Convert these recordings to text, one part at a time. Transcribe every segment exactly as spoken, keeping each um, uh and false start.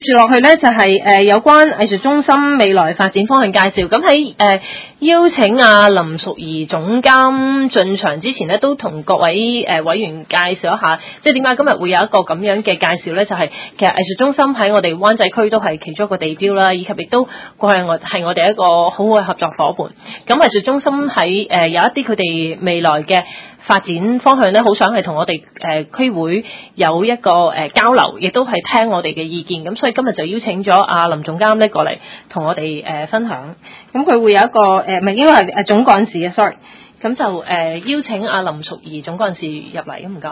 住落去咧就係、是、誒、呃、有關藝術中心未來發展方向介紹。咁喺誒邀請阿林淑儀總監進場之前咧，都同各位誒、呃、委員介紹一下，即係點解今日會有一個咁樣嘅介紹咧？就係、是、其實藝術中心喺我哋灣仔區都係其中一個地標啦，以及亦都過去我係我哋一個好好嘅合作夥伴。咁藝術中心喺誒、呃、有一啲佢哋未來嘅發展方向咧，好想係同我哋誒、呃、區會有一個誒、呃、交流，亦都係聽我哋嘅意見。咁所以今日就邀請咗阿林總監咧過嚟同我哋誒、呃、分享。咁佢會有一個誒，唔係應該係誒總幹事啊 sorry。咁就誒、呃、邀請阿林淑儀總幹事入嚟，唔該。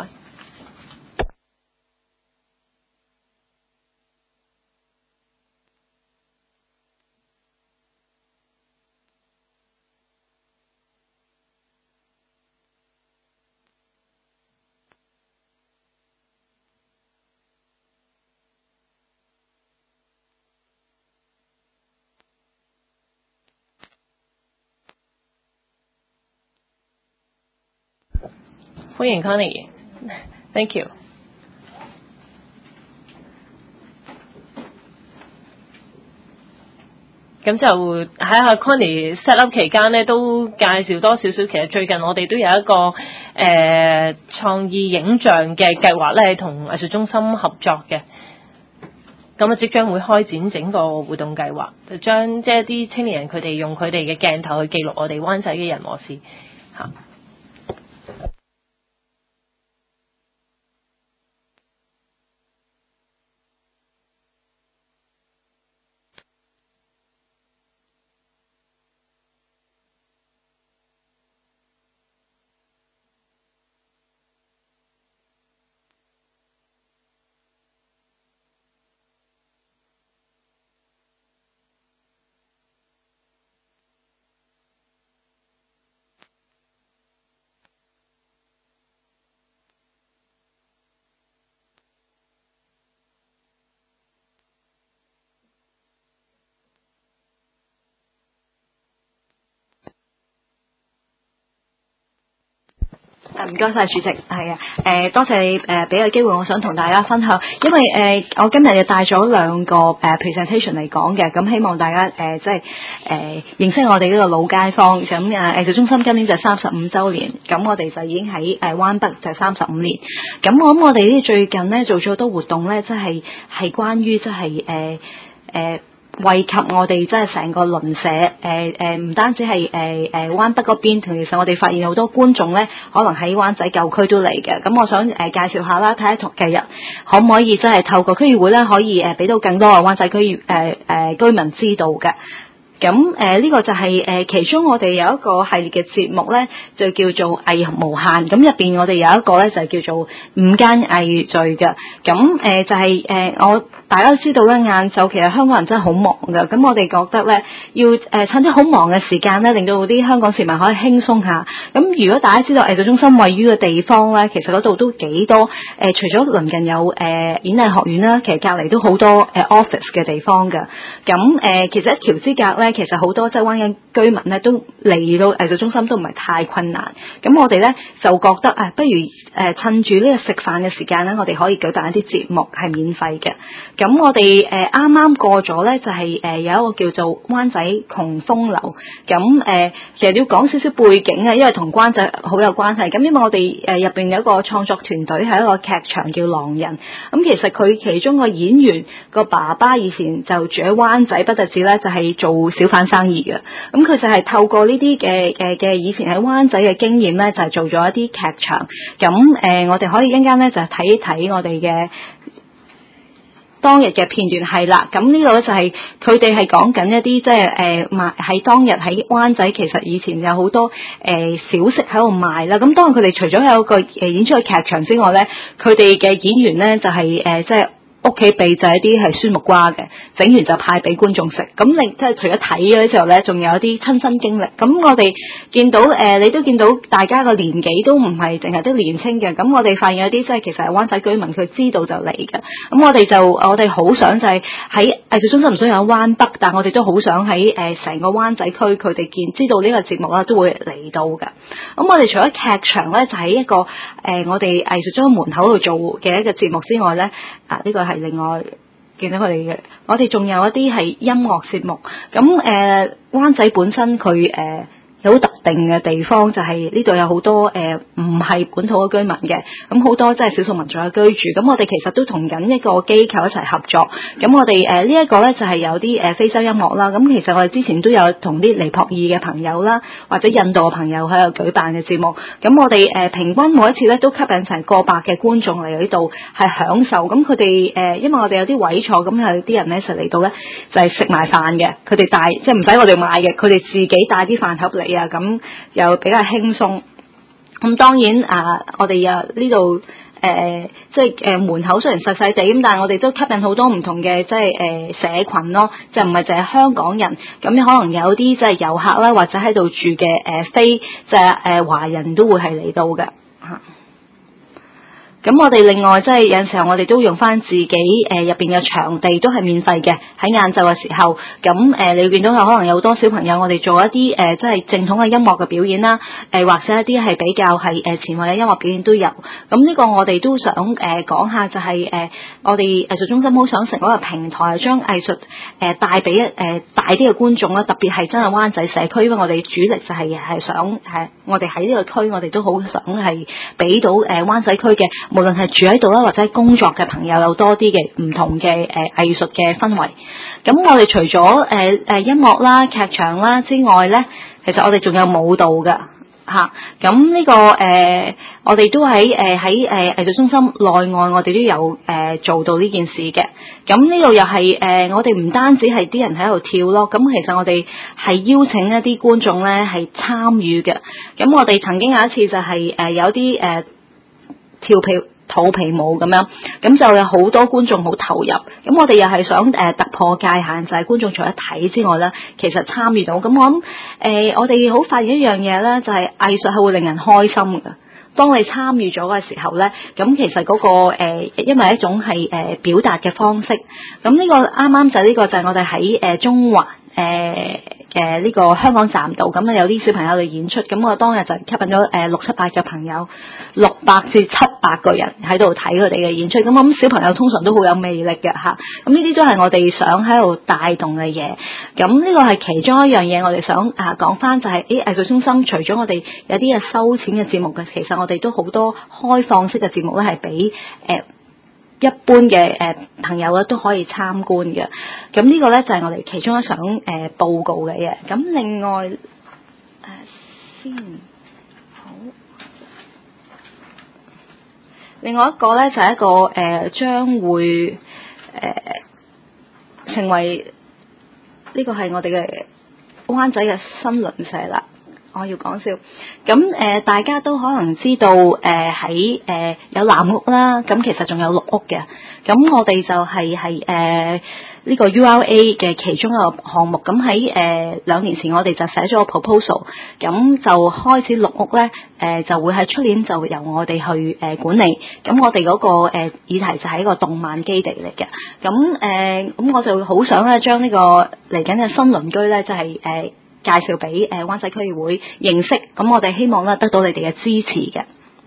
歡迎 Connie，Thank you。咁就喺阿 Connie set up 期間咧，都介紹多少少。其實最近我哋都有一個誒、呃、創意影像嘅計劃咧，係同藝術中心合作嘅。咁啊，即將會開展整個活動計劃，就將即係啲青年人佢哋用佢哋嘅鏡頭去記錄我哋灣仔嘅人和事嚇。 唔該晒主席，係啊，誒、呃、多謝你誒俾個機會，我想同大家分享，因為誒、呃、我今日又帶咗兩個誒、呃、presentation 嚟講嘅，咁希望大家誒、呃、即係誒、呃、認識我哋呢個老街坊，咁啊藝術中心今年就三十五週年，咁我哋就已經喺誒、呃、灣北就三十五年，咁我諗我哋呢最近咧做咗好多活動咧，即係係關於即係誒誒。呃惠及我哋即係成個鄰舍，誒誒唔單止係誒誒灣北嗰邊，同其實我哋發現好多觀眾咧，可能喺灣仔舊區都嚟嘅。咁我想誒、呃、介紹下啦，睇下同近日可唔可以即係透過區議會咧，可以誒俾到更多嘅灣仔區誒誒、呃、居民知道嘅。咁誒呢個就係、是、誒、呃、其中我哋有一個系列嘅節目咧，就叫做藝無限。咁入邊我哋有一個咧就叫做午間藝聚嘅。咁誒、呃、就係、是、誒、呃、我大家都知道咧，晏晝其實香港人真係好忙㗎。咁我哋覺得咧，要誒、呃、趁啲好忙嘅時間咧，令到啲香港市民可以輕鬆下。咁如果大家知道藝術中心位於嘅地方咧，其實嗰度都幾多誒、呃，除咗鄰近有誒、呃、演藝學院啦，其實隔離都好多誒、呃、office 嘅地方㗎。咁誒、呃、其實一橋之隔咧。其實好多即係灣嘅居民咧，都嚟到藝術中心都唔係太困難。咁我哋咧就覺得啊，不如誒、呃、趁住呢個食飯嘅時間咧，我哋可以舉辦一啲節目係免費嘅。咁我哋誒啱啱過咗咧，就係、是、誒、呃、有一個叫做灣仔窮風樓。咁誒、呃、其實要講少少背景啊，因為同灣仔好有關係。咁因為我哋誒入邊有一個創作團隊係一個劇場叫狼人。咁其實佢其中個演員個爸爸以前就住喺灣仔，不特止咧就係、是、做小販生意嘅，咁佢就係透過呢啲嘅嘅嘅以前喺灣仔嘅經驗咧，就係、是、做咗一啲劇場。咁誒、呃，我哋可以一陣間咧就睇一睇我哋嘅當日嘅片段係啦。咁呢個咧就係佢哋係講緊一啲即係誒賣喺當日喺灣仔，其實以前有好多誒、呃、小食喺度賣啦。咁當然佢哋除咗有個誒演出嘅劇場之外咧，佢哋嘅演員咧就係、是、誒、呃、即係。屋企備就一啲係酸木瓜嘅，整完就派俾觀眾食。咁你即係除咗睇嘅時候咧，仲有一啲親身經歷。咁我哋見到誒、呃，你都見到大家個年紀都唔係淨係啲年輕嘅。咁我哋發現有啲即係其實係灣仔居民，佢知道就嚟嘅。咁我哋就我哋好想就係喺藝術中心唔想有灣北，但我哋都好想喺誒成個灣仔區，佢哋見知道呢個節目啦，都會嚟到嘅。咁我哋除咗劇場咧，就喺一個誒、呃、我哋藝術中心門口度做嘅一個節目之外咧，啊呢、這個係。係另外嘅見到佢哋嘅。我哋仲有一啲係音樂節目，咁誒灣仔本身佢誒。呃有好特定嘅地方就係呢度有好多誒唔係本土嘅居民嘅，咁好多即係少數民族嘅居住。咁我哋其實都同緊一個機構一齊合作。咁我哋誒呢一個咧就係有啲誒非洲音樂啦。咁其實我哋之前都有同啲尼泊爾嘅朋友啦，或者印度嘅朋友喺度舉辦嘅節目。咁我哋誒平均每一次咧都吸引成過百嘅觀眾嚟呢度係享受。咁佢哋誒因為我哋有啲位坐，咁有啲人咧就嚟到咧就係食埋飯嘅。佢哋帶即係唔使我哋買嘅，佢哋自己帶啲飯盒嚟。啊，咁又比較輕鬆。咁當然啊，我哋啊呢度誒，即係誒門口雖然細細地，咁但係我哋都吸引好多唔同嘅即係誒社群咯，就唔係淨係香港人。咁可能有啲即係遊客啦，或者喺度住嘅誒非即係誒華人都會係嚟到嘅嚇。咁我哋另外即係有陣時候我哋都用翻自己誒入邊嘅場地都係免費嘅，喺晏晝嘅時候，咁誒、呃、你會見到可能有好多小朋友，我哋做一啲誒即係正統嘅音樂嘅表演啦，誒、呃、或者一啲係比較係誒前衛嘅音樂表演都有。咁呢個我哋都想誒、呃、講下就係、是、誒、呃、我哋藝術中心好想成嗰個平台，將藝術誒帶俾一誒大啲嘅觀眾啦，特別係真係灣仔社區，因為我哋主力就係、是、係想係我哋喺呢個區，我哋都好想係俾到誒灣仔區嘅。無論係住喺度啦，或者工作嘅朋友有多啲嘅唔同嘅誒藝術嘅氛圍。咁我哋除咗誒誒音樂啦、劇場啦之外咧，其實我哋仲有舞蹈㗎嚇。咁、啊、呢、這個誒、呃，我哋都喺誒喺誒藝術中心內外，我哋都有誒、呃、做到呢件事嘅。咁呢度又係誒、呃，我哋唔單止係啲人喺度跳咯，咁其實我哋係邀請一啲觀眾咧係參與嘅。咁我哋曾經有一次就係、是、誒、呃、有啲誒。呃跳皮肚皮舞咁樣，咁就有好多觀眾好投入。咁我哋又係想誒、呃、突破界限，就係、是、觀眾除咗睇之外咧，其實參與到。咁我諗誒、呃，我哋好發現一樣嘢咧，就係、是、藝術係會令人開心㗎。當你參與咗嘅時候咧，咁其實嗰、那個誒、呃，因為一種係誒、呃、表達嘅方式。咁呢個啱啱就呢個就係我哋喺誒中環誒誒呢個香港站度，咁啊有啲小朋友嚟演出，咁我當日就吸引咗誒六七百嘅朋友，六百至七百個人喺度睇佢哋嘅演出。咁我諗小朋友通常都好有魅力嘅嚇，咁呢啲都係我哋想喺度帶動嘅嘢。咁呢個係其中一樣嘢，我哋想啊講翻就係、是，誒藝術中心除咗我哋有啲嘅收錢嘅節目嘅，其實我哋都好多開放式嘅節目咧，係俾誒一般嘅誒朋友咧都可以參觀嘅。咁呢個咧就係我哋其中一想誒、呃、報告嘅嘢。咁另外誒、呃、先好，另外一個咧就係、是、一個誒將、呃、會誒、呃、成為呢、這個係我哋嘅灣仔嘅新鄰舍啦。我要講笑，咁誒、呃、大家都可能知道誒喺誒有藍屋啦，咁其實仲有綠屋嘅，咁我哋就係係誒呢個 U R A 嘅其中一個項目，咁喺誒兩年前我哋就寫咗個 proposal，咁就開始綠屋咧誒、呃、就會喺出年就由我哋去誒、呃、管理，咁我哋嗰、那個誒、呃、議題就係一個動漫基地嚟嘅，咁誒咁我就好想咧將呢個嚟緊嘅新鄰居咧就係、是、誒。呃介紹俾誒灣仔區議會認識，咁我哋希望咧得到你哋嘅支持嘅。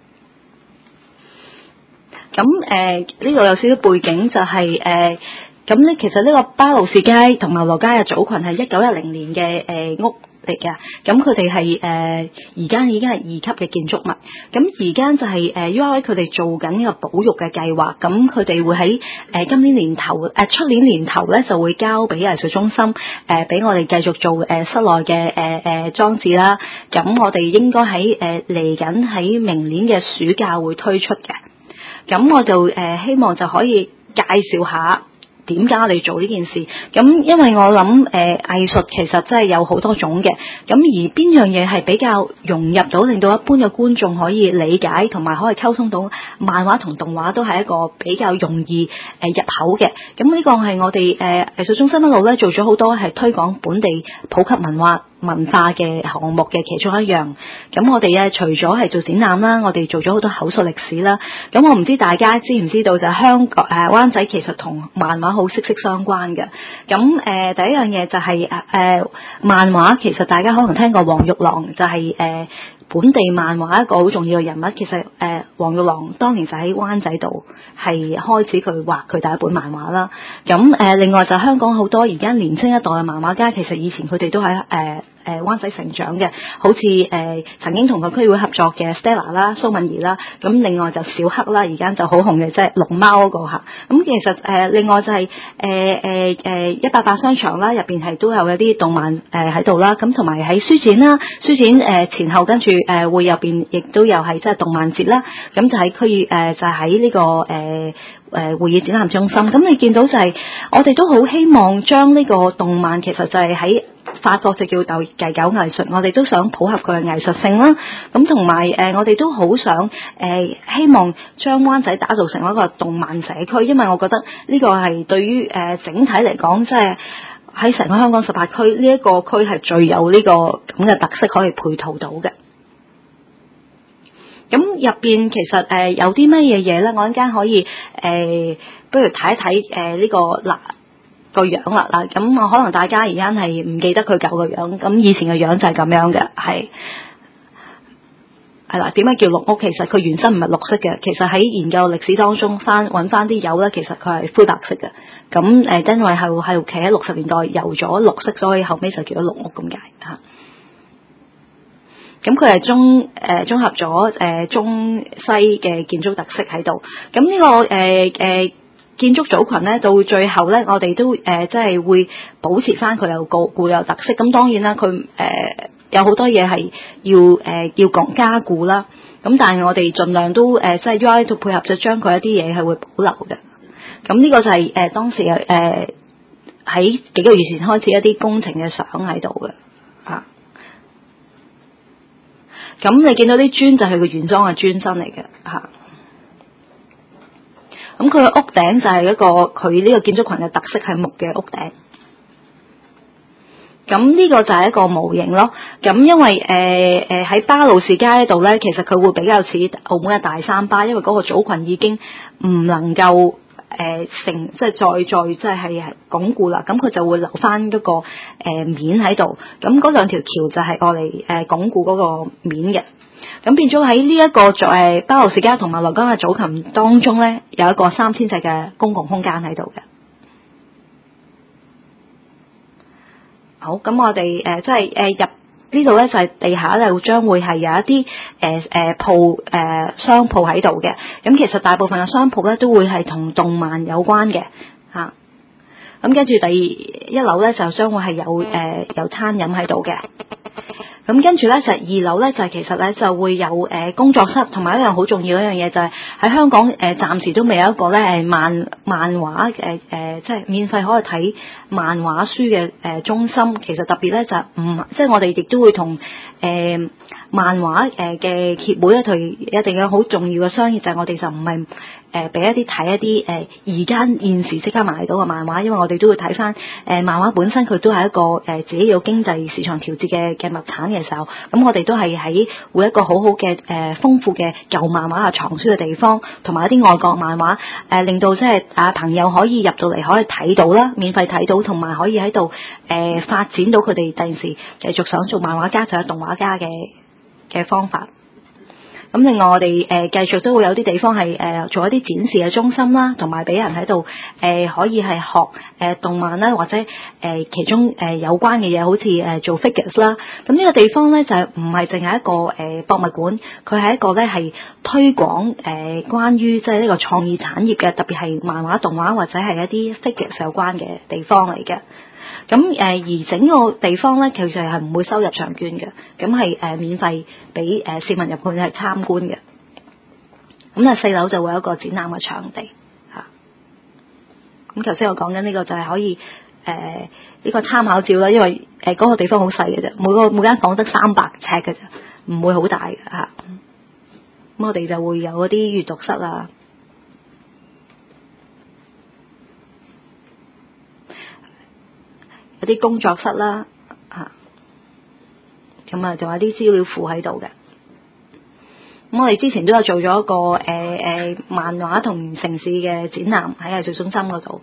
咁誒呢度有少少背景就係誒咁咧，其實呢個巴路士街同埋羅街嘅組群係一九一零年嘅誒、呃、屋嚟嘅，咁佢哋係誒而家已經係二級嘅建築物，咁而家就係、是、誒、呃、U R A 佢哋做緊呢個保育嘅計劃，咁佢哋會喺誒、呃、今年年頭誒出、呃、年年頭咧就會交俾藝術中心誒俾、呃、我哋繼續做誒、呃、室內嘅誒誒裝置啦，咁我哋應該喺誒嚟緊喺明年嘅暑假會推出嘅，咁我就誒、呃、希望就可以介紹下。點解我哋做呢件事？咁因為我諗誒、呃、藝術其實真係有好多種嘅，咁而邊樣嘢係比較融入到，令到一般嘅觀眾可以理解同埋可以溝通到漫畫同動畫都係一個比較容易誒、呃、入口嘅。咁呢個係我哋誒、呃、藝術中心一路咧做咗好多係推廣本地普及文化文化嘅項目嘅其中一樣。咁我哋咧除咗係做展覽啦，我哋做咗好多口述歷史啦。咁我唔知大家知唔知道就係香港誒、呃、灣仔其實同漫畫好息息相關嘅。咁誒、呃、第一樣嘢就係誒誒漫畫，其實大家可能聽過黃玉郎就係、是、誒、呃、 本地漫畫一個好重要嘅人物。其實誒黃玉郎當年就喺灣仔度係開始佢畫佢第一本漫畫啦。咁誒、呃、另外就香港好多而家年輕一代嘅漫畫家，其實以前佢哋都喺誒誒灣仔成長嘅，好似誒、呃、曾經同個區會合作嘅 Stella 啦、蘇敏儀啦，咁另外就小黑啦，而家就好紅嘅即係龍貓嗰個嚇。咁其實誒、呃、另外就係誒誒誒一八八商場啦，入邊係都有一啲動漫誒喺度啦，咁同埋喺書展啦，書展誒、呃、前後跟住誒會入邊亦都有係即係動漫節啦，咁就喺區議誒就喺呢、這個誒誒、呃、會議展覽中心。咁你見到就係、是、我哋都好希望將呢個動漫其實就係喺法國就叫做繼久藝術，我哋都想普合佢嘅藝術性啦。咁同埋誒，我哋都好想誒、呃，希望將灣仔打造成一個動漫社區，因為我覺得呢個係對於誒、呃、整體嚟講，即係喺成個香港十八區呢一個區係最有呢個咁嘅特色可以配套到嘅。咁入邊其實誒、呃、有啲乜嘢嘢咧？我陣間可以誒、呃，不如睇一睇誒呢個嗱。個樣啦嗱，咁我可能大家而家係唔記得佢舊個樣，咁以前嘅樣就係咁樣嘅，係係啦。點解叫綠屋？其實佢原身唔係綠色嘅，其實喺研究歷史當中翻揾翻啲油咧，其實佢係灰白色嘅。咁誒、呃，因為係係企喺六十年代油咗綠色，所以後尾就叫咗綠屋咁解嚇。咁佢係中誒、呃、綜合咗誒、呃、中西嘅建築特色喺度。咁呢、這個誒誒。呃呃建築組群咧，到最後咧，我哋都誒、呃，即係會保持翻佢有個固有特色。咁當然啦，佢誒、呃、有好多嘢係要誒、呃、要講加固啦。咁但係我哋盡量都誒、呃，即係 U I 度配合，就將佢一啲嘢係會保留嘅。咁呢個就係、是、誒、呃、當時誒誒喺幾個月前開始一啲工程嘅相喺度嘅嚇。咁、啊、你見到啲磚就係個原裝嘅磚身嚟嘅嚇。啊咁佢嘅屋頂就係一個佢呢個建築群嘅特色係木嘅屋頂。咁呢個就係一個模型咯。咁因為誒誒喺巴路士街度咧，其實佢會比較似澳門嘅大三巴，因為嗰個組群已經唔能夠誒、呃、成即係再再即係係鞏固啦。咁佢就會留翻嗰個誒、呃、面喺度。咁嗰兩條橋就係攞嚟誒鞏固嗰個面嘅。咁變咗喺呢一個誒巴路士街同埋羅江嘅組群當中咧，有一個三千尺嘅公共空間喺度嘅。好，咁我哋誒、呃、即係誒、呃、入呢度咧，就係、是、地下咧，將會係有一啲誒誒鋪誒商鋪喺度嘅。咁其實大部分嘅商鋪咧都會係同動漫有關嘅嚇。咁跟住第一樓咧就將會係有誒、呃、有餐飲喺度嘅。咁跟住咧就二樓咧就係、是、其實咧就會有誒、呃、工作室，同埋一樣好重要一樣嘢就係、是、喺香港誒、呃、暫時都未有一個咧係漫漫畫誒誒、呃、即係免費可以睇漫畫書嘅誒、呃、中心。其實特別咧就唔即係我哋亦都會同誒、呃、漫畫誒嘅協會咧，佢一定有好重要嘅商業就係、是、我哋就唔係誒俾一啲睇一啲誒而家現時即刻買到嘅漫畫，因為我哋都會睇翻誒漫畫本身佢都係一個誒、呃、自己有經濟市場調節嘅嘅物產嘅時候，咁我哋都係喺會一個好好嘅誒豐富嘅舊漫畫啊藏書嘅地方，同埋一啲外國漫畫誒、呃、令到即係啊朋友可以入到嚟可以睇到啦，免費睇到，同埋可以喺度誒發展到佢哋第陣時繼續想做漫畫家就係動畫家嘅嘅方法。咁另外我哋誒、呃、繼續都會有啲地方係誒、呃、做一啲展示嘅中心啦，同埋俾人喺度誒可以係學誒、呃、動漫啦，或者誒、呃、其中誒、呃、有關嘅嘢，好似誒、呃、做 figures 啦。咁呢個地方咧就係唔係淨係一個誒、呃、博物館，佢係一個咧係推廣誒、呃、關於即係呢個創意產業嘅，特別係漫畫、動畫或者係一啲 figures 有關嘅地方嚟嘅。咁誒、呃、而整個地方咧，其實係唔會收入場券嘅，咁係誒免費俾誒市民入去係參觀嘅。咁啊四樓就會有一個展覽嘅場地嚇。咁頭先我講緊呢個就係可以誒呢、呃這個參考照啦，因為誒嗰、呃那個地方好細嘅啫，每個每間房得三百尺嘅啫，唔會好大嘅嚇。咁我哋就會有一啲閱讀室啊。有啲工作室啦，嚇，咁啊，仲有啲資料庫喺度嘅。咁我哋之前都有做咗一個誒誒、呃呃、漫畫同城市嘅展覽喺藝術中心嗰度。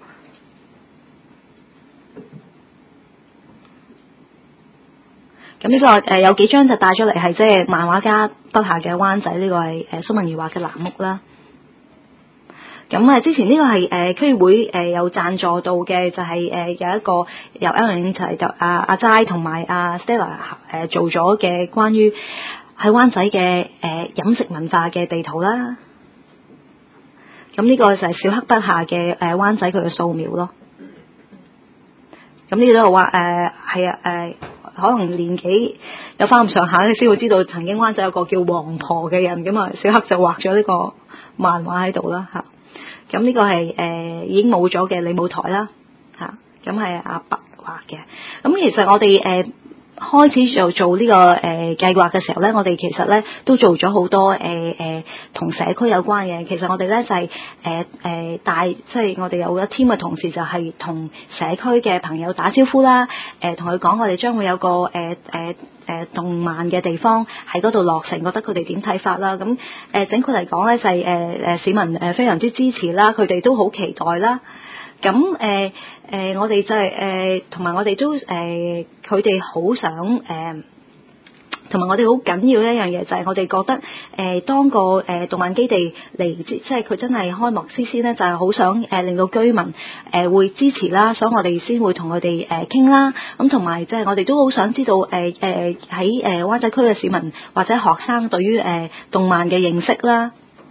咁呢、這個誒、呃、有幾張就帶咗嚟係即係漫畫家筆下嘅灣仔，呢、這個係誒蘇文儀畫嘅藍屋啦。咁啊，之前呢個係誒區議會誒、呃、有贊助到嘅，就係、是、誒、呃、有一個由 Ellen 就係就阿阿齋同埋阿 Stella 誒、呃、做咗嘅關於喺灣仔嘅誒、呃、飲食文化嘅地圖啦。咁呢個就係小黑筆下嘅誒、呃、灣仔佢嘅素描咯。咁呢個都話誒係啊誒，可能年紀有翻咁上下，你先會知道曾經灣仔有個叫黃婆嘅人咁啊，小黑就畫咗呢個漫畫喺度啦嚇。咁呢個係誒、呃、已經冇咗嘅利舞台啦嚇，咁係阿伯畫嘅。咁其實我哋誒、呃、開始就做呢、這個誒、呃、計劃嘅時候咧，我哋其實咧都做咗好多誒誒同社區有關嘅。其實我哋咧就係誒誒帶，即係我哋有一 team 嘅同事就係同社區嘅朋友打招呼啦，誒同佢講我哋將會有個誒誒。呃呃誒、呃、動漫嘅地方喺嗰度落成，覺得佢哋點睇法啦？咁誒、呃、整括嚟講咧，就係誒誒市民誒非常之支持啦，佢哋都好期待啦。咁誒誒我哋就係誒同埋我哋都誒佢哋好想誒。呃同埋我哋好緊要一樣嘢，就係、是、我哋覺得誒、呃、當個誒、呃、動漫基地嚟，即係佢真係開幕之先咧，就係、是、好想誒、呃、令到居民誒、呃、會支持啦，所以我哋先會同佢哋誒傾啦。咁同埋即係我哋都好想知道誒誒喺誒灣仔區嘅市民或者學生對於誒、呃、動漫嘅認識啦，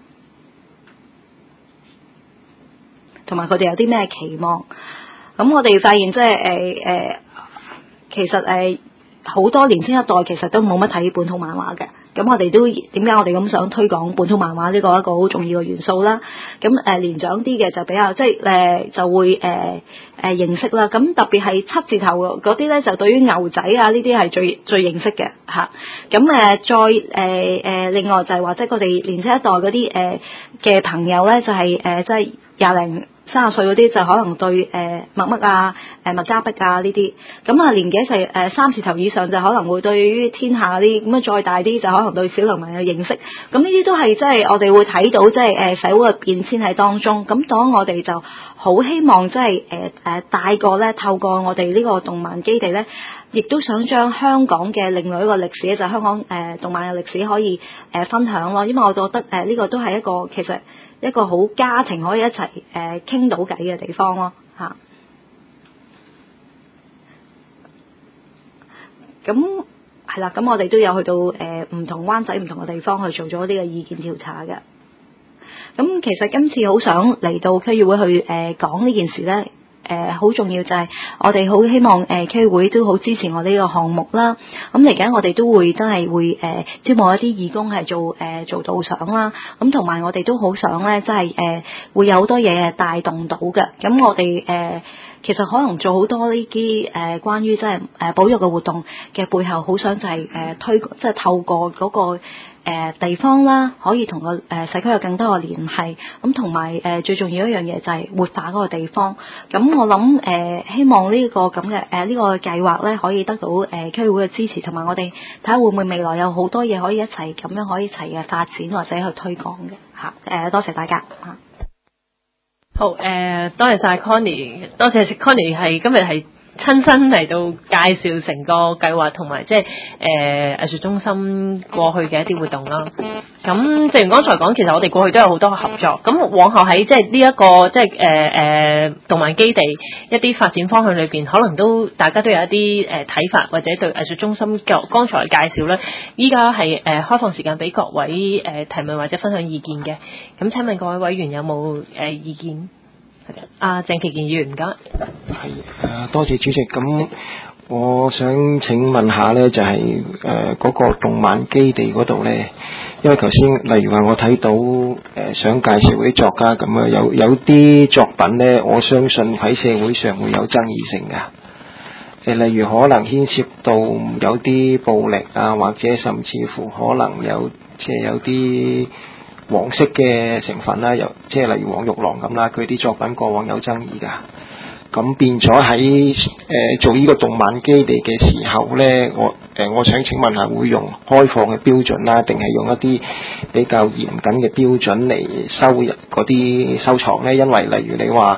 同埋佢哋有啲咩期望。咁我哋發現即係誒誒，其實誒。呃好多年輕一代其實都冇乜睇本土漫畫嘅，咁我哋都點解我哋咁想推廣本土漫畫呢個一個好重要嘅元素啦？咁誒、呃、年長啲嘅就比較即係誒、呃、就會誒誒、呃呃、認識啦。咁特別係七字頭嗰啲咧，就對於牛仔啊呢啲係最最認識嘅嚇。咁誒、呃、再誒誒、呃、另外就係話即係佢哋年輕一代嗰啲誒嘅朋友咧，就係誒即係廿零三十歲嗰啲就可能對誒麥麥啊、誒麥嘉碧啊呢啲，咁啊年紀就誒三字頭以上就可能會對於天下啲，咁啊再大啲就可能對小流氓有認識，咁呢啲都係即係我哋會睇到即係誒社會嘅變遷喺當中，咁當我哋就好希望即係誒誒大個咧，透過我哋呢個動漫基地咧，亦都想將香港嘅另外一個歷史咧，就係、香港誒、呃、動漫嘅歷史可以誒、呃、分享咯，因為我覺得誒呢、呃這個都係一個其實一個好家庭可以一齊誒傾到偈嘅地方咯嚇。咁係啦，咁我哋都有去到誒唔、呃、同灣仔唔同嘅地方去做咗呢個意見調查嘅。咁其實今次好想嚟到區議會去誒、呃、講呢件事咧。誒好、呃、重要就係我哋好希望誒區議會都好支持我呢個項目啦。咁嚟緊我哋都會真係會誒、呃、招募一啲義工係做誒、呃、做導賞啦。咁同埋我哋都好想咧，真係誒會有好多嘢帶動到嘅。咁我哋誒、呃、其實可能做好多呢啲誒關於即係誒保育嘅活動嘅背後，好想就係、是、誒、呃、推即係透過嗰、那個。誒、呃、地方啦，可以同個誒社區有更多嘅聯繫，咁同埋誒最重要一樣嘢就係活化嗰個地方。咁我諗誒、呃、希望呢個咁嘅誒呢個計劃咧，可以得到誒、呃、區議會嘅支持，同埋我哋睇下會唔會未來有好多嘢可以一齊咁樣可以一齊嘅發展或者去推廣嘅嚇。誒、呃、多謝大家嚇。 好誒、呃，多謝晒 Connie， 多謝 Connie 係今日係。親身嚟到介紹成個計劃同埋即係誒藝術中心過去嘅一啲活動啦。咁正如剛才講，其實我哋過去都有好多合作。咁往後喺即係呢一個即係誒誒動漫基地一啲發展方向裏邊，可能都大家都有一啲誒睇法，或者對藝術中心嘅剛才嘅介紹咧，依家係誒開放時間俾各位誒、呃、提問或者分享意見嘅。咁請問各位委員有冇誒、呃、意見？阿鄭其健議員唔該。係誒，多謝主席。咁我想請問下咧，就係誒嗰個動漫基地嗰度咧，因為頭先例如話我睇到誒、呃、想介紹嗰啲作家咁啊，有有啲作品咧，我相信喺社會上會有爭議性㗎。誒、呃，例如可能牽涉到有啲暴力啊，或者甚至乎可能有即係有啲黃色嘅成分啦，又即係例如黃玉郎咁啦，佢啲作品過往有爭議㗎。咁變咗喺誒做呢個動漫基地嘅時候咧，我誒、呃、我想請問下，會用開放嘅標準啦，定係用一啲比較嚴謹嘅標準嚟收入嗰啲收藏咧？因為例如你話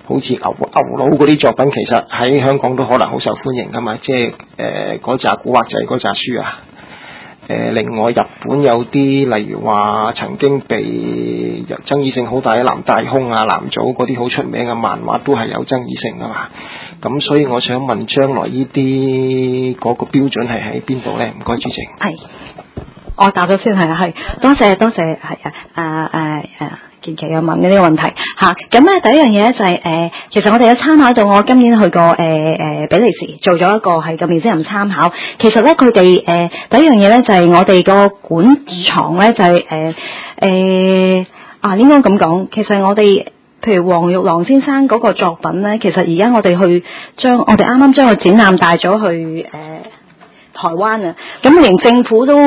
好似牛牛佬嗰啲作品，其實喺香港都可能好受歡迎噶嘛，即係誒嗰紮古惑仔嗰紮書啊。誒、呃，另外日本有啲例如話曾經被爭議性好大嘅南大空啊、南祖嗰啲好出名嘅漫畫都係有爭議性噶嘛。咁所以我想問，將來呢啲嗰個標準係喺邊度咧？唔該，主席。 係，我答咗先係啊，係多謝多謝係啊，誒誒誒。健琪有問嘅呢個問題嚇，咁、啊、咧第一樣嘢咧就係、是、誒、呃，其實我哋有參考到我今年去過誒誒、呃、比利時做咗一個係個面先人參考，其實咧佢哋誒第一樣嘢咧就係、是、我哋個館藏咧就係誒誒啊應該咁講，其實我哋譬如黃玉郎先生嗰個作品咧，其實而家我哋去將我哋啱啱將個展覽帶咗去誒、呃、台灣啊，咁連政府都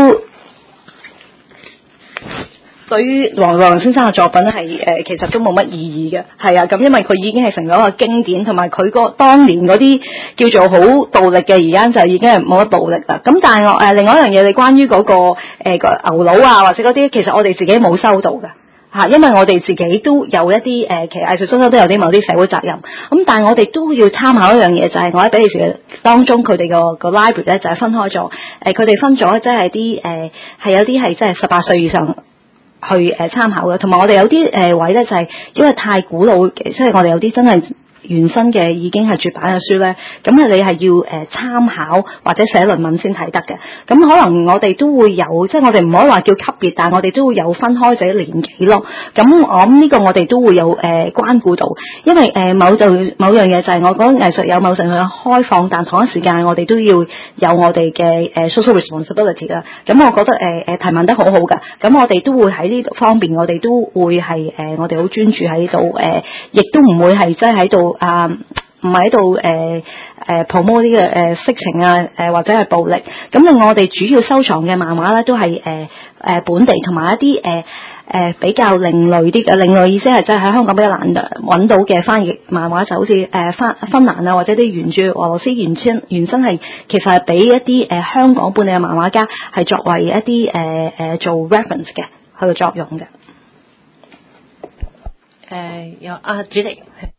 對於黃玉郎先生嘅作品咧係誒其實都冇乜意義嘅，係啊，咁因為佢已經係成咗一個經典，同埋佢個當年嗰啲叫做好暴力嘅，而家就已經係冇乜暴力啦。咁但係我誒另外一樣嘢，你關於嗰、那個誒、呃、個牛佬啊或者嗰啲，其實我哋自己冇收到嘅嚇，因為我哋自己都有一啲誒、呃，其實藝術中心都有啲某啲社會責任。咁但係我哋都要參考一樣嘢，就係、是、我喺比利時嘅當中，佢哋個個 library 咧就係分開咗，誒佢哋分咗即係啲誒係有啲係即係十八歲以上去誒參考嘅，同埋我哋有啲誒位咧就係因為太古老，即係我哋有啲真係原生嘅已經係絕版嘅書咧，咁啊你係要誒參考或者寫論文先睇得嘅。咁可能我哋都會有，即係我哋唔可以話叫級別，但係我哋都會有分開寫年紀咯。咁我諗呢個我哋都會有誒關顧到，因為誒某就某樣嘢就係我講藝術有某程度嘅開放，但同一時間我哋都要有我哋嘅誒 social responsibility 啦。咁我覺得誒誒提問得好好㗎。咁我哋都會喺呢方面，我哋都會係誒我哋好專注喺度誒，亦都唔會係即係喺度。啊，唔係喺度誒誒 promote 啲嘅誒色情啊誒、呃、或者係暴力。咁另外我哋主要收藏嘅漫畫咧都係誒誒本地同埋一啲誒誒比較另類啲嘅。另類意思係即係喺香港比較難揾到嘅翻譯漫畫，就好似誒芬芬蘭啊或者啲原著俄羅斯原先原身係其實係俾一啲誒、呃、香港本地嘅漫畫家係作為一啲誒誒做 reference 嘅佢嘅作用嘅。誒、 呃、有啊，主席。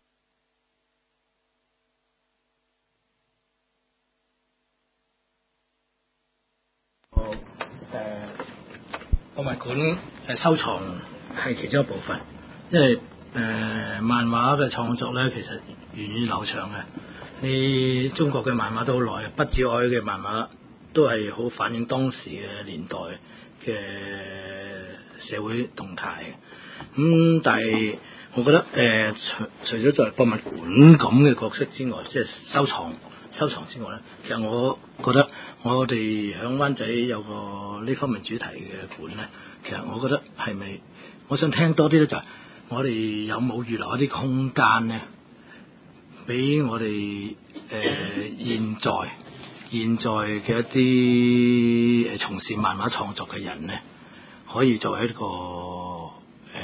博物館誒收藏係其中一部分，因為誒、呃、漫畫嘅創作咧，其實源遠流長嘅。你中國嘅漫畫都好耐，不止海嘅漫畫都係好反映當時嘅年代嘅社會動態嘅。咁、嗯、但係我覺得誒、呃、除除咗作為博物館咁嘅角色之外，即係收藏收藏之外咧，其實我覺得我哋響灣仔有個呢方面主題嘅館咧，其實我覺得係咪我想聽多啲咧，就係我哋有冇預留一啲空間咧，俾我哋誒、呃、現在現在嘅一啲誒從事漫畫創作嘅人咧，可以作為一個誒、呃、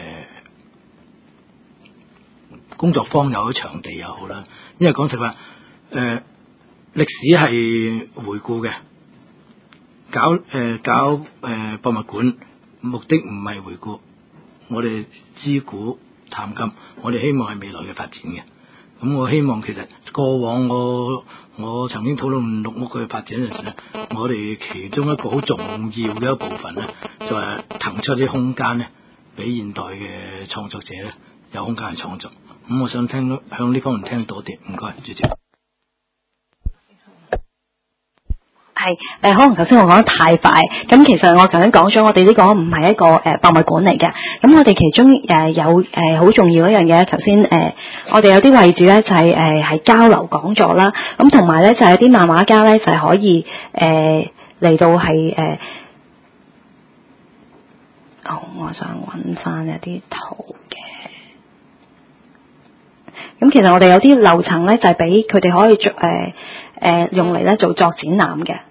工作坊又好，場地又好啦。因為講實話，誒、呃、歷史係回顧嘅。搞誒、呃、搞誒、呃、博物館目的唔係回顧，我哋知古探今，我哋希望係未來嘅發展嘅。咁我希望其實過往我我曾經討論綠屋嘅發展嘅時候咧，我哋其中一個好重要嘅一部分咧，就係、是、騰出啲空間咧，俾現代嘅創作者咧有空間去創作。咁我想聽到向呢方面聽多啲，唔該，主席。 係誒，可能頭先我講得太快，咁其實我頭先講咗，我哋呢個唔係一個誒、呃、博物館嚟嘅。咁我哋其中誒、呃、有誒好、呃、重要一樣嘢，頭先誒我哋有啲位置咧就係誒係交流講座啦。咁同埋咧就係、是、啲漫畫家咧就係、是、可以誒嚟、呃、到係誒，哦，我想揾翻一啲圖嘅。咁其實我哋有啲樓層咧就係俾佢哋可以做誒誒、呃、用嚟咧做作展覽嘅。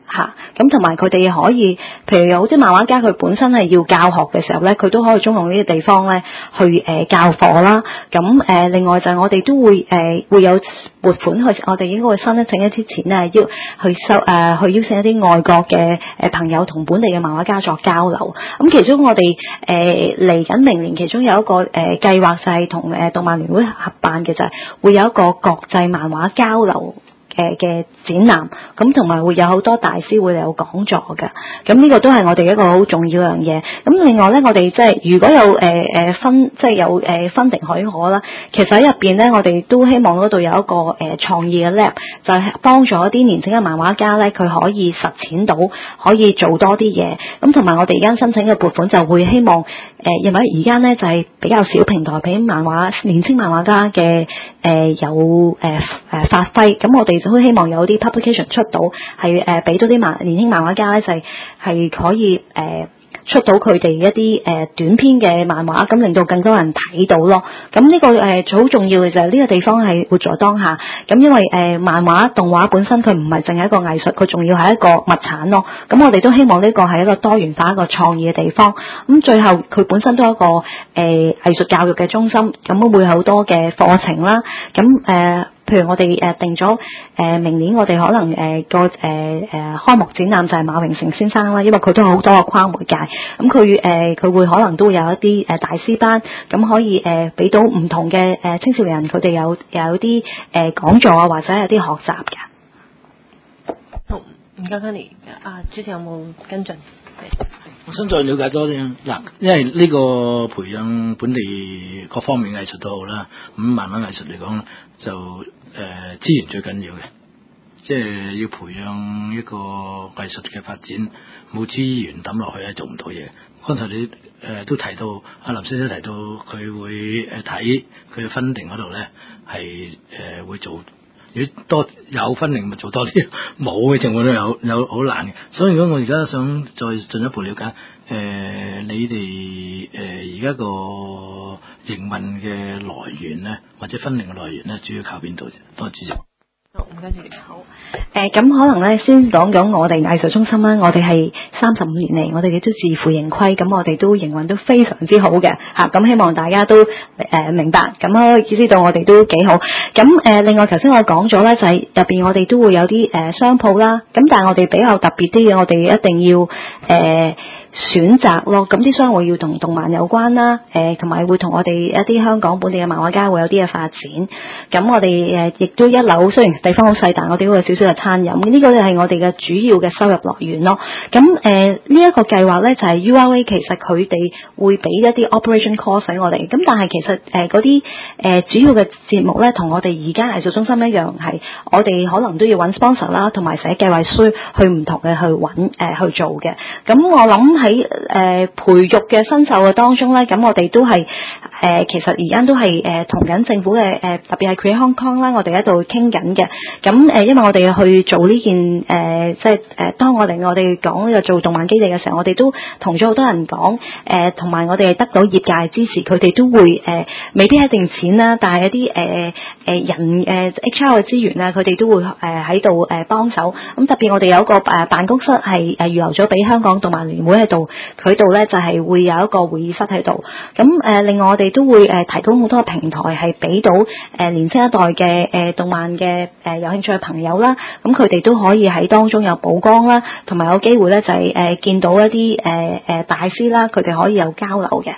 嚇，咁同埋佢哋可以，譬如有啲漫畫家佢本身係要教學嘅時候咧，佢都可以中用呢啲地方咧去誒、呃、教課啦。咁誒、呃、另外就係我哋都會誒、呃、會有撥款去，我哋應該會申請一啲錢咧，要去收誒、呃、去邀請一啲外國嘅誒朋友同本地嘅漫畫家作交流。咁其中我哋誒嚟緊明年其中有一個誒、呃、計劃就係同誒動漫聯會合辦嘅，就係、是、會有一個國際漫畫交流嘅嘅展覽，咁同埋會有好多大師會有講座嘅，咁呢個都係我哋一個好重要一樣嘢。咁另外咧，我哋即係如果有誒誒分，即係有誒分定許可啦，其實喺入邊咧，我哋都希望嗰度有一個誒創意嘅 lab，就係幫助一啲年輕嘅漫畫家咧，佢可以實踐到，可以做多啲嘢。咁同埋我哋而家申請嘅撥款就會希望誒，因為而家咧就係比較少平台俾漫畫年輕漫畫家嘅誒有誒誒發揮，咁我哋都希望有啲 publication 出到，係誒俾到啲漫年輕漫畫家咧，就係、是、係可以誒、呃、出到佢哋一啲誒、呃、短篇嘅漫畫，咁令到更多人睇到咯。咁呢、這個誒好、呃、重要嘅就係呢個地方係活在當下。咁因為誒、呃、漫畫動畫本身佢唔係淨係一個藝術，佢仲要係一個物產咯。咁我哋都希望呢個係一個多元化一個創意嘅地方。咁最後佢本身都係一個誒、呃、藝術教育嘅中心，咁會有好多嘅課程啦。咁誒。呃譬如我哋誒定咗誒明年我哋可能誒個誒誒開幕展覽就係馬榮成先生啦，因為佢都有好多個跨媒介，咁佢誒佢會可能都會有一啲誒大師班，咁可以誒俾到唔同嘅誒青少年人佢哋有有啲誒講座啊，或者有啲學習嘅。 好，唔該翻嚟，啊主持有冇跟進？ 我想再了解多啲嗱，因為呢個培養本地各方面藝術都好啦，咁漫畫藝術嚟講就誒、呃、資源最緊要嘅，即係要培養一個藝術嘅發展，冇資源抌落去咧做唔到嘢。剛才你誒、呃、都提到阿林先生提到佢會誒睇佢嘅分定嗰度咧係誒會做。如果多有分齡咪做多啲，冇嘅情況都有有好難嘅。所以如果我而家想再進一步了解，誒、呃、你哋誒而家個營運嘅來源咧，或者分齡嘅來源咧，主要靠邊度啫？多謝主席。 好，唔該主席。好。 誒咁、呃、可能咧，先講講我哋藝術中心啦。我哋係三十五年嚟，我哋亦都自負盈虧，咁我哋都營運都非常之好嘅嚇。咁、啊、希望大家都誒、呃、明白，咁可以知道我哋都幾好。咁誒、呃，另外頭先我講咗咧，就係入邊我哋都會有啲誒、呃、商鋪啦。咁但係我哋比較特別啲嘅，我哋一定要誒。呃選擇咯，咁啲商會要同動漫有關啦，誒同埋會同我哋一啲香港本地嘅漫畫家會有啲嘅發展。咁我哋誒亦都一樓，雖然地方好細，但係我哋都有少少嘅餐飲，呢、這個就係我哋嘅主要嘅收入來源咯。咁誒呢一個計劃咧就係、是、U R A 其實佢哋會俾一啲 operation cost 俾我哋，咁但係其實誒嗰啲誒主要嘅節目咧同我哋而家藝術中心一樣，係我哋可能都要揾 sponsor 啦，同埋寫計劃書去唔同嘅去揾誒、呃、去做嘅。咁我諗。喺誒、呃、培育嘅新秀嘅當中咧，咁我哋都係誒、呃、其實而家都係誒同緊政府嘅誒、呃、特別係 Create Hong Kong 啦，我哋喺度傾緊嘅。咁誒、呃、因為我哋去做呢件誒、呃、即係誒、呃、當我哋我哋講呢個做動漫基地嘅時候，我哋都同咗好多人講誒，同、呃、埋我哋係得到業界支持，佢哋都會誒、呃、未必一定錢啦，但係一啲誒誒人誒、呃、H R 嘅資源啊，佢哋都會誒喺度誒幫手。咁特別我哋有一個誒辦公室係誒預留咗俾香港動漫聯會喺度，佢度咧就係、是、會有一個會議室喺度。咁誒、呃、另外我哋都會誒、呃、提供好多平台係俾到誒、呃、年輕一代嘅誒、呃、動漫嘅誒、呃、有興趣嘅朋友啦。咁佢哋都可以喺當中有曝光啦，同埋有機會咧就係、是、誒、呃、見到一啲誒誒大師啦，佢哋可以有交流嘅。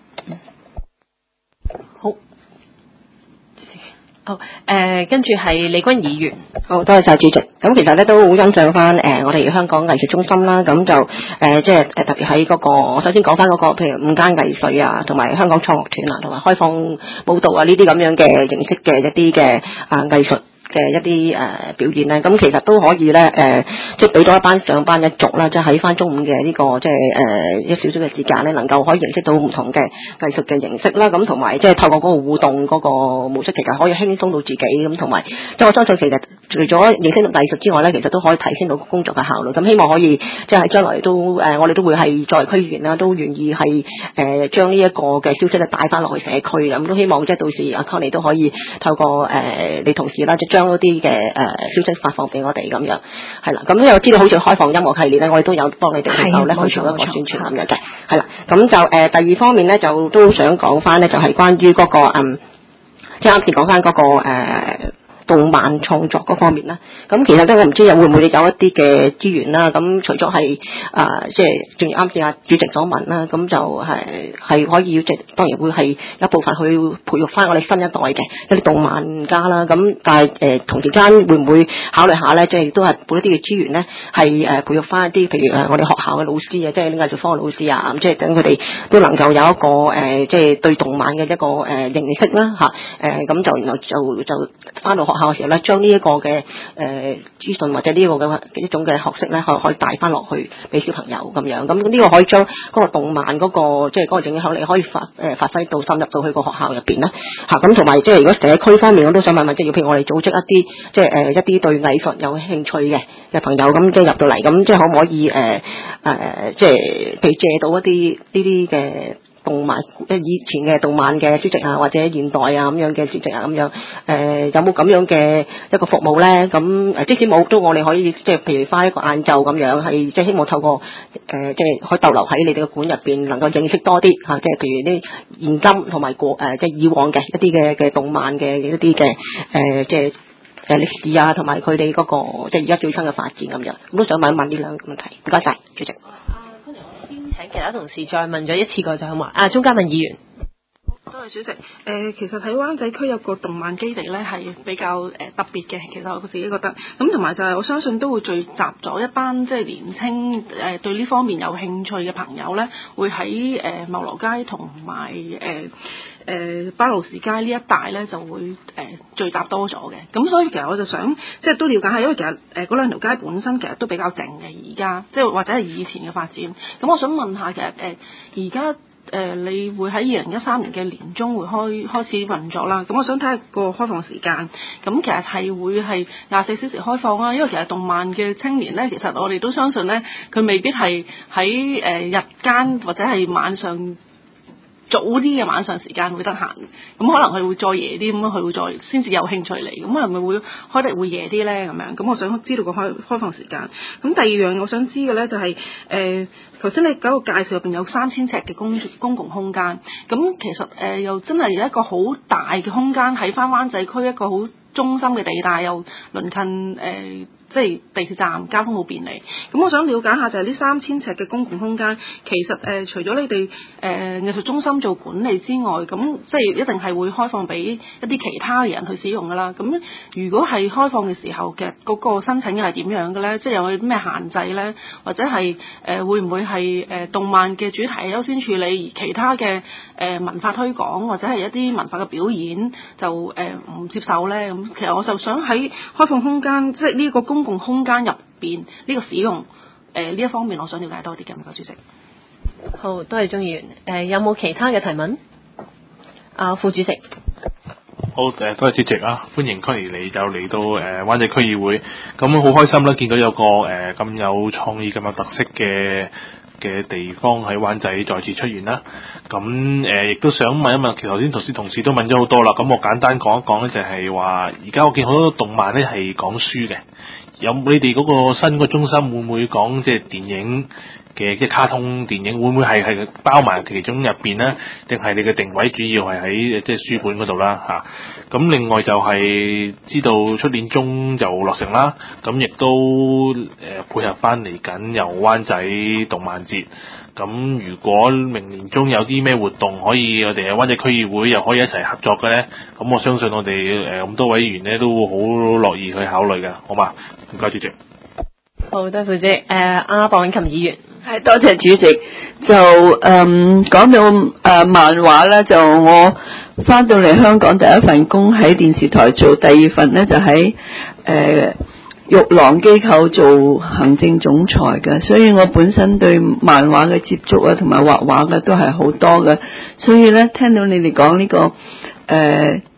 好。好，誒、呃，跟住係李君議員。 好，多謝晒主席。咁其實咧都好欣賞翻誒我哋香港藝術中心啦，咁就誒、呃、即係誒特別喺嗰個，我首先講翻嗰個，譬如五間藝穗啊，同埋香港創樂團啊，同埋開放舞蹈啊呢啲咁樣嘅形式嘅一啲嘅啊藝術嘅一啲誒、呃、表現咧，咁其實都可以咧誒、呃，即係俾到一班上班一族啦，即係喺翻中午嘅呢、這個即係誒、呃、一少少嘅時間咧，能夠可以認識到唔同嘅藝術嘅形式啦，咁同埋即係透過嗰個互動嗰個模式，其實可以輕鬆到自己咁，同埋即係我相信其實除咗認識到藝術之外咧，其實都可以提升到工作嘅效率。咁希望可以即係喺將來都誒、呃，我哋都會係作為區議員啦，都願意係誒將呢一個嘅消息咧帶翻落去社區嘅。咁都希望即係到時阿 Connie 都可以透過誒、呃、你同事啦，即係將嗰啲嘅誒消息發放俾我哋咁樣，係啦。咁又知道好似開放音樂系列咧，我哋都有幫你哋去後咧去做一個宣傳咁樣嘅，係啦。咁就誒、呃、第二方面咧，就都想講翻咧，就係、是、關於嗰、那個嗯，即係啱先講翻嗰個誒。呃動漫創作嗰方面啦，咁其實咧我唔知有會唔會有一啲嘅資源啦，咁除咗係啊，即係正如啱先阿主席所問啦，咁就係係可以即係當然會係一部分去培育翻我哋新一代嘅一啲動漫家啦，咁但係誒、呃、同時間會唔會考慮下咧，即係都係撥一啲嘅資源咧，係誒培育翻一啲譬如誒我哋學校嘅老師啊，即係藝術科嘅老師啊，即係等佢哋都能夠有一個誒、呃、即係對動漫嘅一個誒、呃、認識啦嚇，誒咁就然後就就翻到學校嘅時候咧，將呢一個嘅誒資訊或者呢個嘅一種嘅學識咧，可可以帶翻落去俾小朋友咁樣。咁呢個可以將嗰個動漫嗰、嗰個即係嗰個影響力可以發誒、呃、發揮到深入到去個學校入邊咧嚇。咁同埋即係如果社區方面，我都想問問，即係譬如我哋組織一啲即係誒、呃、一啲對藝術有興趣嘅嘅朋友，咁即係入到嚟，咁即係可唔可以誒誒、呃、即係譬如借到一啲呢啲嘅動漫即係以前嘅動漫嘅書籍啊，或者現代啊咁樣嘅書籍啊咁樣，誒、呃、有冇咁樣嘅一個服務咧？咁誒即使冇，都我哋可以即係譬如花一個晏晝咁樣，係即係希望透過誒、呃、即係可以逗留喺你哋嘅館入邊，能夠認識多啲嚇、啊，即係譬如啲現今同埋過誒即係以往嘅一啲嘅嘅動漫嘅一啲嘅誒即係誒歷史啊，同埋佢哋嗰個即係而家最新嘅發展咁樣，咁都想問一問呢兩個問題。唔該晒，主席。 請其他同事再問咗一次過就好嘛？啊，鍾嘉敏議員， 多謝主席。誒、呃，其實喺灣仔區有個動漫基地咧，係比較誒、呃、特別嘅。其實我自己覺得，咁同埋就係我相信都會聚集咗一班即係年青誒、呃、對呢方面有興趣嘅朋友咧，會喺誒茂羅街同埋誒誒巴路士街呢一帶咧就會誒、呃、聚集多咗嘅。咁所以其實我就想即係都了解下，因為其實誒嗰兩條街本身其實都比較靜嘅，而家即係或者係以前嘅發展。咁我想問下，其實誒而家。誒、呃，你會喺二零一三年嘅年中會開開始運作啦。咁我想睇下個開放時間。咁其實係會係廿四小時開放啦。因為其實動漫嘅青年咧，其實我哋都相信咧，佢未必係喺誒日間或者係晚上早啲嘅晚上時間會得閒。咁可能佢會再夜啲，咁樣佢會再先至有興趣嚟。咁係咪會開得會夜啲咧？咁樣咁我想知道個開開放時間。咁第二樣我想知嘅咧就係、是、誒。呃頭先你嗰個介紹入邊有三千尺嘅公公共空間，咁其實誒、呃、又真係有一個好大嘅空間喺翻灣仔區一個好中心嘅地帶，又鄰近誒、呃、即係地鐵站，交通好便利。咁我想了解下就係呢三千尺嘅公共空間，其實誒、呃、除咗你哋誒、呃、藝術中心做管理之外，咁即係一定係會開放俾一啲其他嘅人去使用㗎啦。咁如果係開放嘅時候，其實嗰個申請又係點樣嘅咧？即係有冇咩限制咧？或者係誒、呃、會唔會係誒、呃、動漫嘅主題優先處理，而其他嘅誒、呃、文化推廣或者係一啲文化嘅表演就誒唔、呃、接受咧？咁其實我就想喺開放空間，即係呢個公共空間入邊呢個使用誒呢、呃、一方面，我想了解多啲嘅，唔該主席。 好，多謝鍾議員。誒、呃、有冇其他嘅提問？啊，副主席。 好誒，多謝主席啊！歡迎 Connie 你就嚟到誒灣仔區議會，咁好開心啦！見到有個誒咁、呃、有創意、咁有特色嘅嘅地方喺灣仔再次出現啦。咁誒亦都想問一問，其實頭先頭先同事都問咗好多啦。咁我簡單講一講咧，就係話而家我見好多動漫咧係講書嘅，有你哋嗰個新個中心會唔會講即係電影？嘅即係卡通電影會唔會係係包埋其中入邊咧？定係你嘅定位主要係喺即係書本嗰度啦嚇。咁、啊、另外就係知道出年中就落成啦，咁亦都誒、呃、配合翻嚟緊由灣仔動漫節。咁如果明年中有啲咩活動可以我哋灣仔區議會又可以一齊合作嘅咧，咁我相信我哋誒咁多位議員咧都會好樂意去考慮嘅，好嘛？唔該主席。 好，多謝副主席。誒、呃，阿鄺永琴議員。 係，多謝主席。就誒講到誒、呃、漫畫咧，就我翻到嚟香港第一份工喺電視台做，第二份咧就喺誒玉郎機構做行政總裁嘅，所以我本身對漫畫嘅接觸啊，同埋畫畫嘅都係好多嘅。所以咧，聽到你哋講呢個誒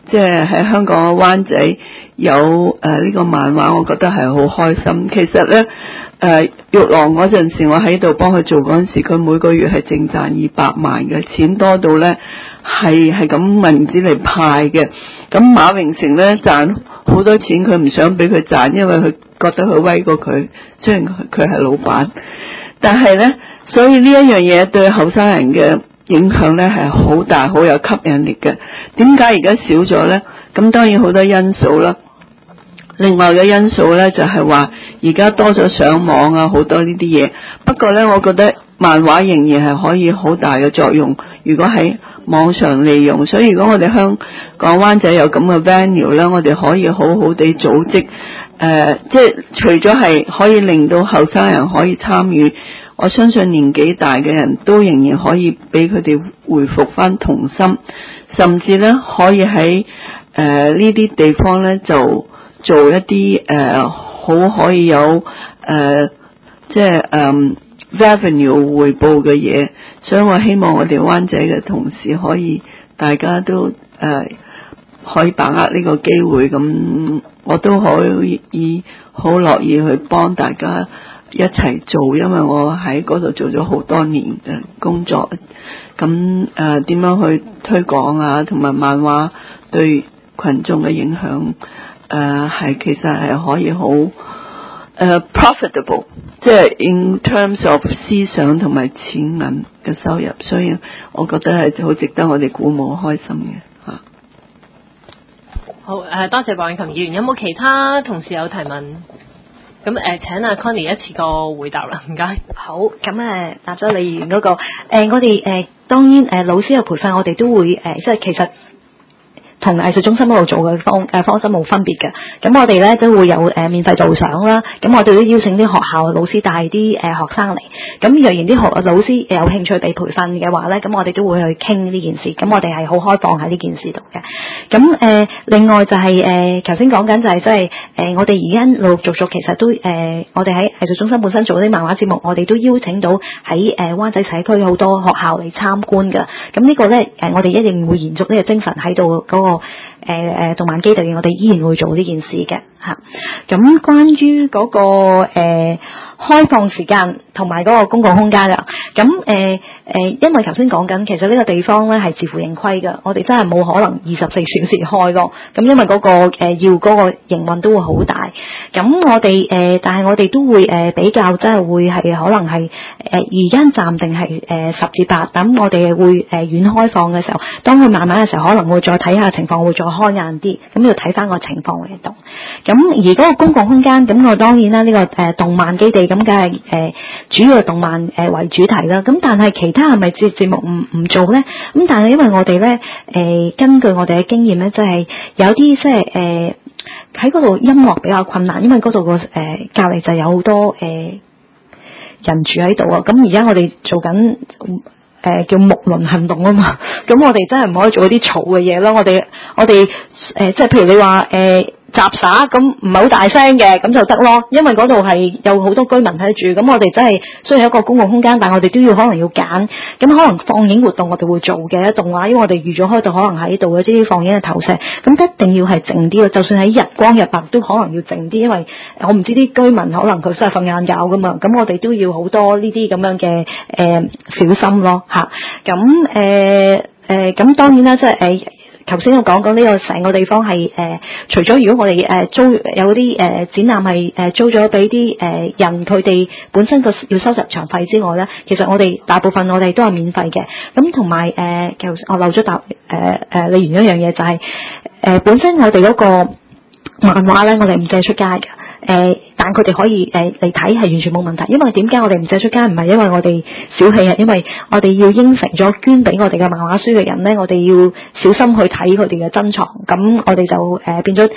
即係喺香港嘅灣仔有誒呢、呃這個漫畫，我覺得係好開心。其實咧誒玉郎嗰陣時，我喺度幫佢做嗰陣時，佢每個月係淨賺二百萬嘅，錢多到咧係係咁銀紙嚟派嘅。咁馬榮成咧賺好多錢，佢唔想俾佢賺，因為佢覺得佢威過佢，雖然佢佢係老闆，但係咧，所以呢一樣嘢對後生人嘅影響咧係好大，好有吸引力嘅。點解而家少咗咧？咁當然好多因素啦。另外嘅因素咧就係話而家多咗上網啊，好多呢啲嘢。不過咧，我覺得漫畫仍然係可以好大嘅作用，如果喺網上利用。所以如果我哋香港灣仔有咁嘅 venue 咧，我哋可以好好地組織誒、呃，即係除咗係可以令到後生人可以參與，我相信年紀大嘅人都仍然可以俾佢哋回復翻童心，甚至咧可以喺誒呢啲地方咧就做一啲誒好可以有誒、呃、即係誒、呃、revenue 回報嘅嘢，所以我希望我哋灣仔嘅同事可以大家都誒、呃、可以把握呢個機會，咁我都可以好樂意去幫大家一齊做，因為我喺嗰度做咗好多年嘅工作，咁誒點樣去推廣啊，同埋漫畫對群眾嘅影響。誒、uh, 係其實係可以好誒、uh, profitable， 即係 in terms of 思想同埋錢銀嘅收入，所以我覺得係好值得我哋鼓舞開心嘅嚇。 好誒、呃，多謝黃永琴議員。有冇其他同事有提問？咁誒、呃，請阿 Connie 一次過回答啦，唔該。 好，咁誒答咗李議員嗰個誒、呃，我哋誒、呃、當然誒、呃、老師嘅培訓，我哋都會誒、呃，即係其實。同藝術中心嗰度做嘅方誒方式冇分別嘅，咁我哋咧都會有誒、呃、免費導賞啦，咁我哋都邀請啲學校老師帶啲誒、呃、學生嚟，咁若然啲學老師有興趣被培訓嘅話咧，咁我哋都會去傾呢件事，咁我哋係好開放喺呢件事度嘅。咁誒、呃、另外就係誒頭先講緊就係即係誒我哋而家陸陸續續其實都誒、呃、我哋喺藝術中心本身做啲漫畫節目，我哋都邀請到喺誒、呃、灣仔社區好多學校嚟參觀嘅，咁呢個咧誒、呃、我哋一定會延續呢個精神喺度嗰個。誒誒、呃、動漫基地，我哋依然會做呢件事嘅嚇。咁、啊、關於嗰、那個誒、呃、開放時間同埋嗰個公共空間啊，咁誒誒，因為頭先講緊，其實呢個地方咧係自負盈虧嘅，我哋真係冇可能二十四小時開咯。咁因為嗰、那個、呃、要嗰個營運都會好大。咁我哋誒、呃，但係我哋都會誒、呃、比較，真係會係可能係誒而家暫定係誒十至八。咁我哋會誒遠開放嘅時候，當佢慢慢嘅時候，可能會再睇下情況，會再開晏啲。咁要睇翻個情況嚟到。咁而嗰個公共空間，咁我當然啦，呢、這個誒、呃、動漫基地咁梗係誒主要係動漫誒、呃、為主題啦。咁但係其他係咪節節目唔唔做咧？咁但係因為我哋咧誒根據我哋嘅經驗咧，即係有啲即係誒喺嗰度音樂比較困難，因為嗰度個誒隔離就有好多誒、呃、人住喺度啊。咁而家我哋做緊誒、呃、叫木輪行動啊嘛。咁我哋真係唔可以做一啲嘈嘅嘢咯。我哋我哋誒、呃、即係譬如你話誒。呃雜耍咁唔係好大聲嘅咁就得咯，因為嗰度係有好多居民喺住，咁我哋真係需要一個公共空間，但係我哋都要可能要揀，咁可能放映活動我哋會做嘅動畫，因為我哋預咗開到可能喺度嘅啲放映嘅投射，咁一定要係靜啲嘅，就算喺日光日白都可能要靜啲，因為我唔知啲居民可能佢真係瞓晏覺噶嘛，咁我哋都要好多呢啲咁樣嘅誒、呃、小心咯嚇，咁誒誒咁當然啦，即係誒。呃頭先我講講呢個成個地方係誒、呃，除咗如果我哋誒、呃、租有啲誒、呃、展覽係誒租咗俾啲誒人，佢哋本身個要收入場費之外咧，其實我哋大部分我哋都係免費嘅。咁同埋誒，其實我漏咗答誒誒，例如一樣嘢就係、是、誒、呃、本身我哋嗰個漫畫咧，我哋唔借出街嘅。誒、呃，但佢哋可以誒嚟睇係完全冇問題，因為點解我哋唔借出街？唔係因為我哋小氣啊，因為我哋要應承咗捐俾我哋嘅漫畫書嘅人咧，我哋要小心去睇佢哋嘅珍藏。咁我哋就誒、呃、變咗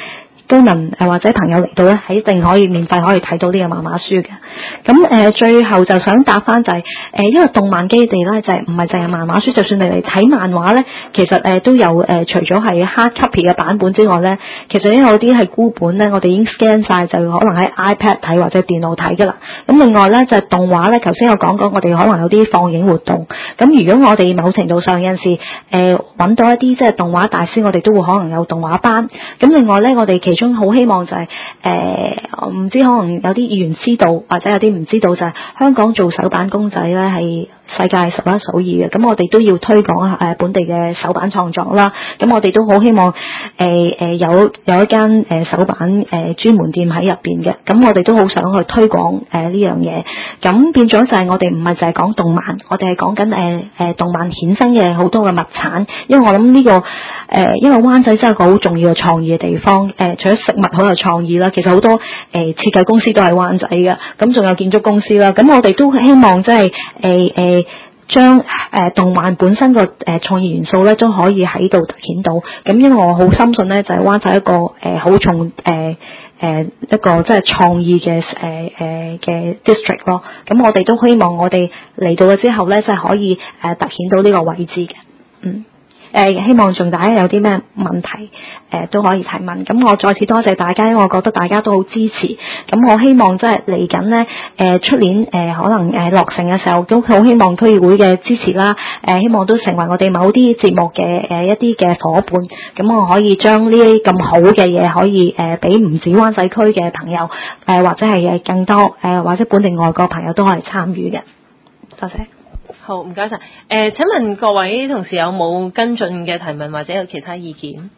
居民誒或者朋友嚟到咧，係一定可以免費可以睇到呢個漫畫書嘅。咁誒、呃、最後就想答翻就係、是、誒、呃，因為動漫基地咧就係唔係淨係漫畫書，就算你嚟睇漫畫咧，其實誒、呃、都有誒、呃，除咗係 hard copy 嘅版本之外咧，其實因為有啲係孤本咧，我哋已經 scan 晒，就可能喺 iPad 睇或者電腦睇噶啦。咁另外咧就係、是、動畫咧，頭先我講過，我哋可能有啲放映活動。咁如果我哋某程度上有陣時誒揾到一啲即係動畫大師，我哋都會可能有動畫班。咁另外咧，我哋其中好希望就係、是、誒，唔、呃、知可能有啲議員知道，或者有啲唔知道就係、是、香港做手板公仔咧係世界數一數二嘅。咁我哋都要推廣誒本地嘅手板創作啦。咁我哋都好希望誒誒、呃、有有一間誒手板誒專門店喺入邊嘅。咁我哋都好想去推廣誒呢樣嘢。咁變咗就係我哋唔係就係講動漫，我哋係講緊誒誒動漫衍生嘅好多嘅物產。因為我諗呢、這個誒、呃，因為灣仔真係個好重要嘅創意嘅地方。誒、呃，除咗食物好有創意啦，其實好多誒設計公司都係灣仔嘅。咁仲有建築公司啦。咁我哋都希望即係誒誒將誒動漫本身個誒創意元素咧都可以喺度凸顯到。咁因為我好深信咧，就係、是、灣仔一個誒好、呃、重誒。呃誒、呃、一個即係創意嘅誒誒嘅 district 咯，咁我哋都希望我哋嚟到咗之後咧，即係可以誒、呃、凸顯到呢個位置嘅，嗯。誒、呃、希望仲大家有啲咩問題誒、呃、都可以提問。咁我再次多謝大家，因為我覺得大家都好支持。咁我希望即係嚟緊呢，誒出年誒、呃、可能誒、呃、落成嘅時候，都好希望區議會嘅支持啦。誒、呃、希望都成為我哋某啲節目嘅誒、呃、一啲嘅夥伴。咁我可以將呢啲咁好嘅嘢可以誒俾唔止灣仔區嘅朋友誒、呃、或者係誒更多誒、呃、或者本地外國朋友都可以參與嘅。多謝。 好，唔該晒。誒、呃，請問各位同事有冇跟進嘅提問或者有其他意見？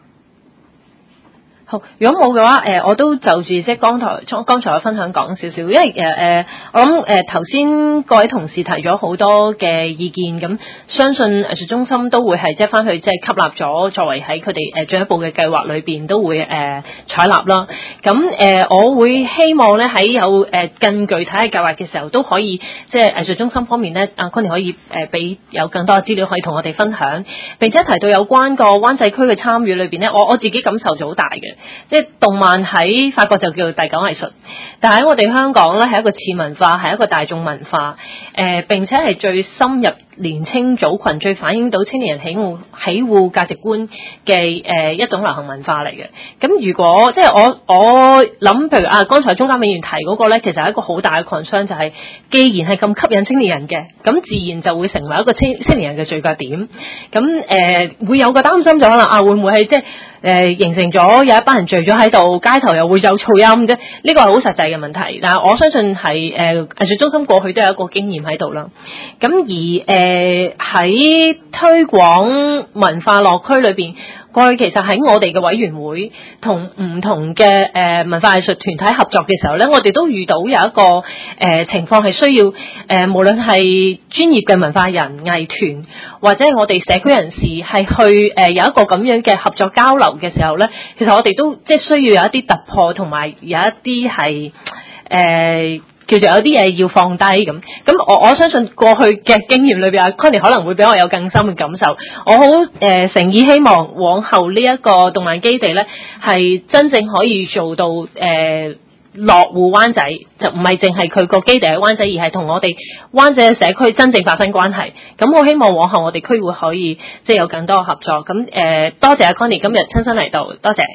好，如果冇嘅話，誒、呃，我都就住即係剛才剛才嘅分享講少少，因為誒誒、呃，我諗誒頭先各位同事提咗好多嘅意見，咁相信藝術中心都會係即係翻去即係吸納咗，作為喺佢哋誒進一步嘅計劃裏邊都會誒、呃、採納啦。咁誒、呃，我會希望咧喺有誒更具體嘅計劃嘅時候，都可以即係藝術中心方面咧，阿 Connie 可以誒俾有更多嘅資料可以同我哋分享，並且提到有關個灣仔區嘅參與裏邊咧，我我自己感受就好大嘅。即係動漫喺法國就叫做第九藝術，但係喺我哋香港咧係一個次文化，係一個大眾文化，誒、呃、並且係最深入年青組群，最反映到青年人喜惡喜惡價值觀嘅誒、呃、一種流行文化嚟嘅。咁如果即係我我諗，譬如啊，剛才中間美員提嗰個咧，其實係一個好大嘅 concern，就係、是、既然係咁吸引青年人嘅，咁自然就會成為一個青青年人嘅聚腳點。咁誒、呃、會有個擔心就可能啊，會唔會係即係？誒、呃、形成咗有一班人聚咗喺度，街頭又會有噪音啫，呢個係好實際嘅問題。但係我相信係誒藝術中心過去都有一個經驗喺度啦。咁而誒喺、呃、推廣文化落區裏邊，過去其實喺我哋嘅委員會同唔同嘅誒、呃、文化藝術團體合作嘅時候咧，我哋都遇到有一個誒、呃、情況係需要誒、呃、無論係專業嘅文化人、藝團或者係我哋社區人士係去誒、呃、有一個咁樣嘅合作交流嘅時候咧，其實我哋都即係需要有一啲突破，同埋有一啲係誒叫做有啲嘢要放低咁。咁我我相信過去嘅經驗裏邊，阿 Connie 可能會比我有更深嘅感受。我好誒誠意希望往後呢一個動漫基地咧，係真正可以做到誒、呃、落戶灣仔，就唔係淨係佢個基地喺灣仔，而係同我哋灣仔嘅社區真正發生關係。咁我希望往後我哋區會可以即係有更多嘅合作。咁誒、呃、多謝阿 Connie 今日親身嚟到，多謝。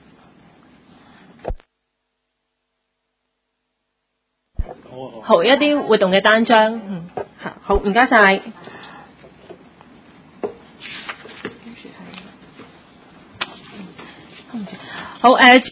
好，一啲活動嘅單張，嗯，好，唔該晒。好，誒、呃。